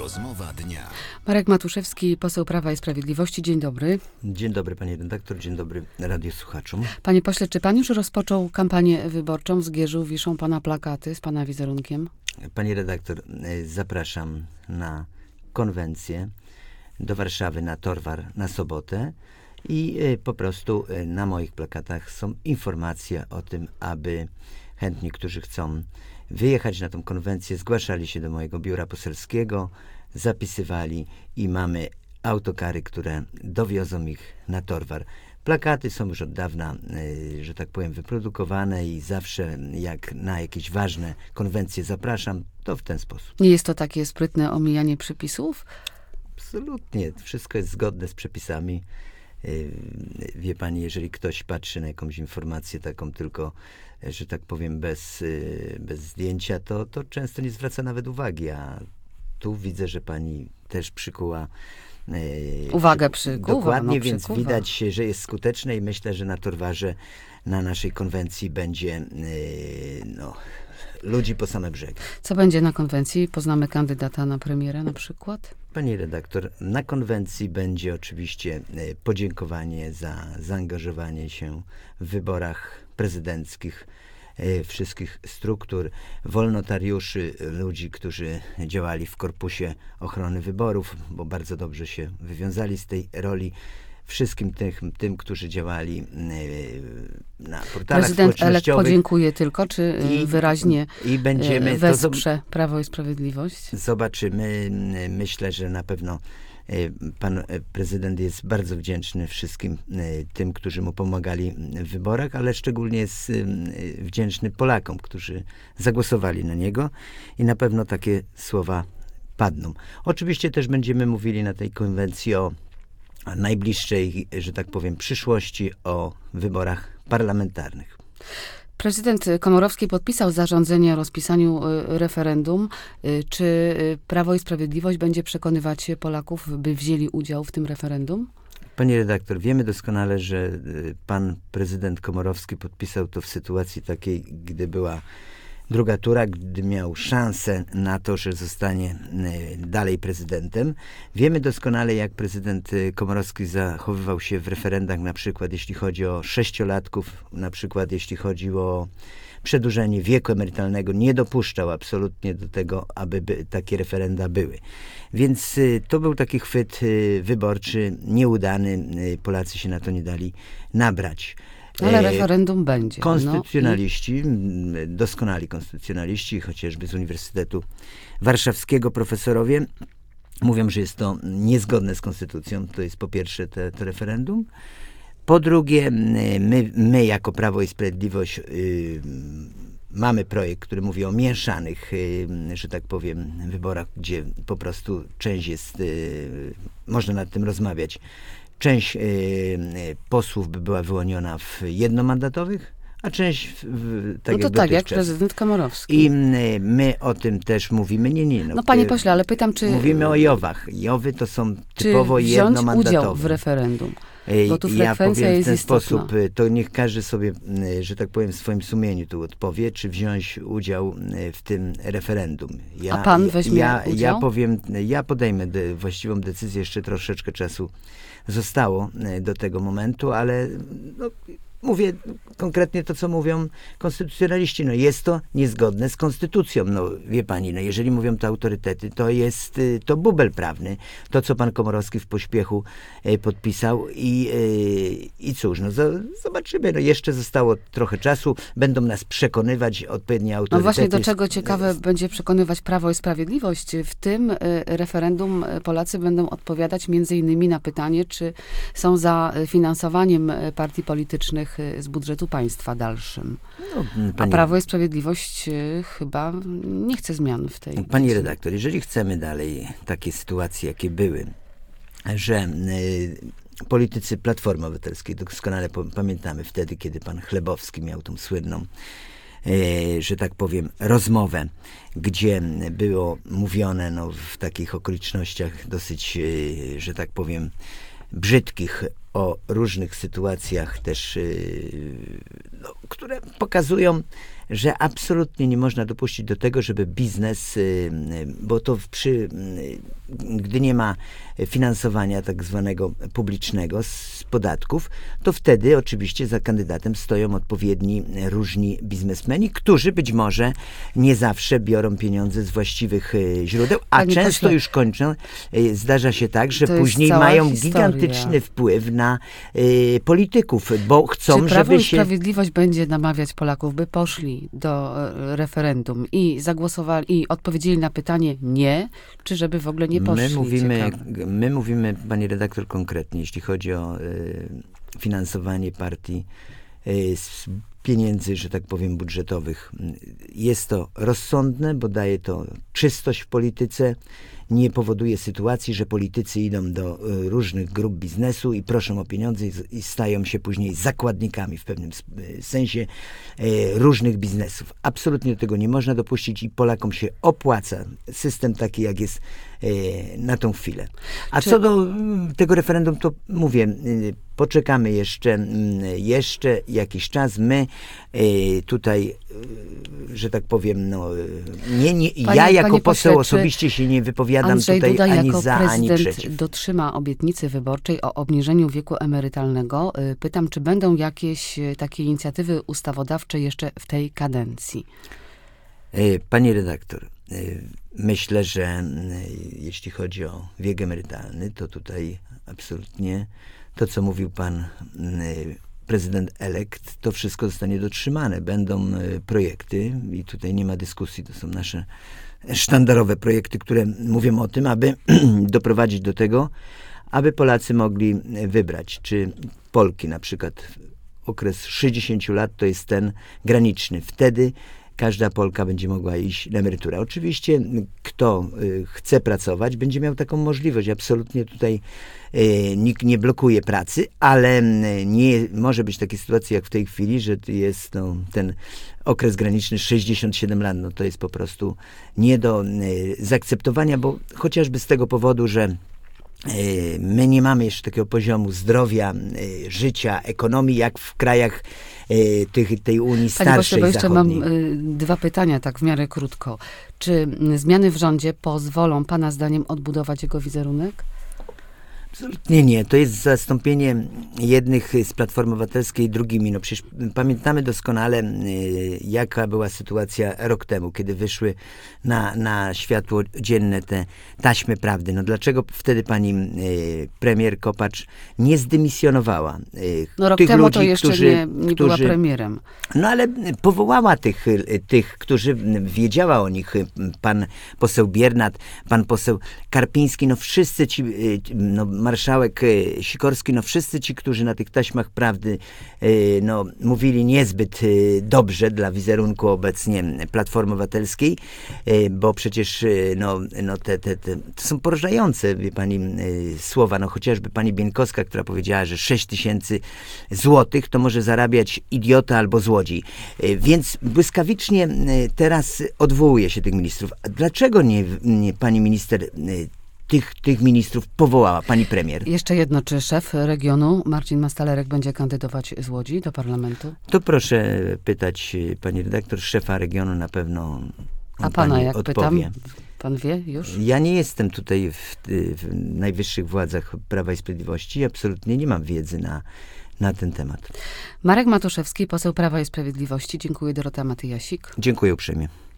Rozmowa dnia. Marek Matuszewski, poseł Prawa i Sprawiedliwości. Dzień dobry. Dzień dobry, panie redaktor. Dzień dobry radiosłuchaczom. Panie pośle, czy pan już rozpoczął kampanię wyborczą? W Zgierzu wiszą pana plakaty z pana wizerunkiem. Panie redaktor, zapraszam na konwencję do Warszawy na Torwar na sobotę i po prostu na moich plakatach są informacje o tym, aby chętni, którzy chcą wyjechać na tą konwencję, zgłaszali się do mojego biura poselskiego, zapisywali i mamy autokary, które dowiozą ich na Torwar. Plakaty są już od dawna, że tak powiem, wyprodukowane i zawsze jak na jakieś ważne konwencje zapraszam, to w ten sposób. Nie jest to takie sprytne omijanie przepisów? Absolutnie. Wszystko jest zgodne z przepisami. Wie pani, jeżeli ktoś patrzy na jakąś informację taką tylko, że tak powiem, bez zdjęcia, to często nie zwraca nawet uwagi, a tu widzę, że pani też przykuła uwagę przykuwa. Dokładnie, więc widać, że jest skuteczne i myślę, że na Torwarze, na naszej konwencji będzie ludzi po same brzegi. Co będzie na konwencji? Poznamy kandydata na premiera na przykład? Pani redaktor, na konwencji będzie oczywiście podziękowanie za zaangażowanie się w wyborach prezydenckich wszystkich struktur, wolnontariuszy, ludzi, którzy działali w Korpusie Ochrony Wyborów, bo bardzo dobrze się wywiązali z tej roli. Wszystkim tym, którzy działali na portalach Prezydent społecznościowych. podziękuje tylko, czy wyraźnie wesprze Prawo i Sprawiedliwość? Zobaczymy. Myślę, że na pewno pan prezydent jest bardzo wdzięczny wszystkim tym, którzy mu pomagali w wyborach, ale szczególnie jest wdzięczny Polakom, którzy zagłosowali na niego i na pewno takie słowa padną. Oczywiście też będziemy mówili na tej konwencji o najbliższej, że tak powiem, przyszłości, o wyborach parlamentarnych. Prezydent Komorowski podpisał zarządzenie o rozpisaniu referendum. Czy Prawo i Sprawiedliwość będzie przekonywać Polaków, by wzięli udział w tym referendum? Panie redaktor, wiemy doskonale, że pan prezydent Komorowski podpisał to w sytuacji takiej, gdy była druga tura, gdy miał szansę na to, że zostanie dalej prezydentem. Wiemy doskonale, jak prezydent Komorowski zachowywał się w referendach, na przykład jeśli chodzi o 6-latków, na przykład jeśli chodziło o przedłużenie wieku emerytalnego. Nie dopuszczał absolutnie do tego, aby takie referenda były. Więc to był taki chwyt wyborczy, nieudany. Polacy się na to nie dali nabrać. Ale referendum będzie. Konstytucjonaliści, doskonali konstytucjonaliści, chociażby z Uniwersytetu Warszawskiego profesorowie, mówią, że jest to niezgodne z konstytucją. To jest po pierwsze to referendum. Po drugie, my jako Prawo i Sprawiedliwość mamy projekt, który mówi o mieszanych, że tak powiem, wyborach, gdzie po prostu część jest, można nad tym rozmawiać. Część posłów by była wyłoniona w jednomandatowych, a część tak jak prezydent Komorowski. I my o tym też mówimy. Panie pośle, ale pytam, czy... Mówimy o JOW-ach. JOW-y to są typowo jednomandatowe. Czy wziąć udział w referendum? Bo tu frekwencja jest w ten istotna. sposób, to niech każdy sobie, że tak powiem, w swoim sumieniu tu odpowie, czy wziąć udział w tym referendum. A pan weźmie udział? Ja podejmę właściwą decyzję, jeszcze troszeczkę czasu zostało do tego momentu, ale mówię konkretnie to, co mówią konstytucjonaliści. Jest to niezgodne z konstytucją. Wie pani, jeżeli mówią to autorytety, to jest to bubel prawny. To, co pan Komorowski w pośpiechu podpisał i cóż, zobaczymy. Jeszcze zostało trochę czasu. Będą nas przekonywać odpowiednie autorytety. Właśnie do czego ciekawe będzie przekonywać Prawo i Sprawiedliwość. W tym referendum Polacy będą odpowiadać między innymi na pytanie, czy są za finansowaniem partii politycznych z budżetu państwa dalszym. A Prawo i Sprawiedliwość chyba nie chce zmian w tej... Pani redaktor, jeżeli chcemy dalej takie sytuacje, jakie były, że politycy Platformy Obywatelskiej, doskonale pamiętamy wtedy, kiedy pan Chlebowski miał tą słynną, że tak powiem, rozmowę, gdzie było mówione w takich okolicznościach dosyć, że tak powiem, brzydkich o różnych sytuacjach też, które pokazują, że absolutnie nie można dopuścić do tego, żeby biznes, bo to gdy nie ma finansowania tak zwanego publicznego z podatków, to wtedy oczywiście za kandydatem stoją odpowiedni różni biznesmeni, którzy być może nie zawsze biorą pieniądze z właściwych źródeł, a Panie często pośle, już kończą. Zdarza się tak, że to jest później cała mają historia. gigantyczny wpływ na polityków, bo chcą, Czy Prawo żeby i się... Sprawiedliwość będzie namawiać Polaków, by poszli do referendum i zagłosowali i odpowiedzieli na pytanie nie, czy żeby w ogóle nie poszli? My mówimy, pani redaktor, konkretnie, jeśli chodzi o finansowanie partii z pieniędzy, że tak powiem, budżetowych. Jest to rozsądne, bo daje to czystość w polityce, nie powoduje sytuacji, że politycy idą do różnych grup biznesu i proszą o pieniądze i stają się później zakładnikami w pewnym sensie różnych biznesów. Absolutnie do tego nie można dopuścić i Polakom się opłaca system taki, jak jest na tą chwilę. A co do tego referendum, to mówię, poczekamy jeszcze jakiś czas. My tutaj, że tak powiem, ja jako poseł osobiście się nie wypowiadam Andrzej tutaj Duda ani jako za, ani prezydent przeciw. dotrzyma obietnicy wyborczej o obniżeniu wieku emerytalnego. Pytam, czy będą jakieś takie inicjatywy ustawodawcze jeszcze w tej kadencji? Pani redaktor, myślę, że jeśli chodzi o wiek emerytalny, to tutaj absolutnie to, co mówił pan prezydent elekt, to wszystko zostanie dotrzymane. Będą projekty i tutaj nie ma dyskusji, to są nasze sztandarowe projekty, które mówią o tym, aby doprowadzić do tego, aby Polacy mogli wybrać, czy Polki na przykład okres 60 lat to jest ten graniczny. Wtedy każda Polka będzie mogła iść na emeryturę. Oczywiście kto chce pracować, będzie miał taką możliwość. Absolutnie tutaj nikt nie blokuje pracy, ale nie może być takiej sytuacji jak w tej chwili, że jest ten okres graniczny 67 lat. To jest po prostu nie do zaakceptowania, bo chociażby z tego powodu, że my nie mamy jeszcze takiego poziomu zdrowia, życia, ekonomii, jak w krajach tej Unii starszej, Panie pośle, bo jeszcze zachodniej. mam dwa pytania, tak w miarę krótko. Czy zmiany w rządzie pozwolą pana zdaniem odbudować jego wizerunek? Absolutnie nie. To jest zastąpienie jednych z Platformy Obywatelskiej drugimi. Przecież pamiętamy doskonale, jaka była sytuacja rok temu, kiedy wyszły na światło dzienne te taśmy prawdy. Dlaczego wtedy pani premier Kopacz nie zdymisjonowała Rok tych temu ludzi, to jeszcze nie była premierem. Ale powołała tych, którzy wiedziała o nich. Pan poseł Biernat, pan poseł Karpiński, wszyscy ci, marszałek Sikorski, wszyscy ci, którzy na tych taśmach prawdy mówili niezbyt dobrze dla wizerunku obecnie Platformy Obywatelskiej, bo przecież to są porażające, wie pani, słowa. Chociażby pani Bieńkowska, która powiedziała, że 6 000 złotych to może zarabiać idiota albo złodziej. Więc błyskawicznie teraz odwołuje się tych ministrów. A dlaczego nie pani minister tych ministrów powołała, pani premier? Jeszcze jedno, czy szef regionu Marcin Mastalerek będzie kandydować z Łodzi do parlamentu? To proszę pytać pani redaktor, szefa regionu na pewno. A pana jak odpowie. pytam? Pan wie już? Ja nie jestem tutaj w najwyższych władzach Prawa i Sprawiedliwości. Absolutnie nie mam wiedzy na ten temat. Marek Matuszewski, poseł Prawa i Sprawiedliwości. Dziękuję. Dorota Matyjasik. Dziękuję uprzejmie.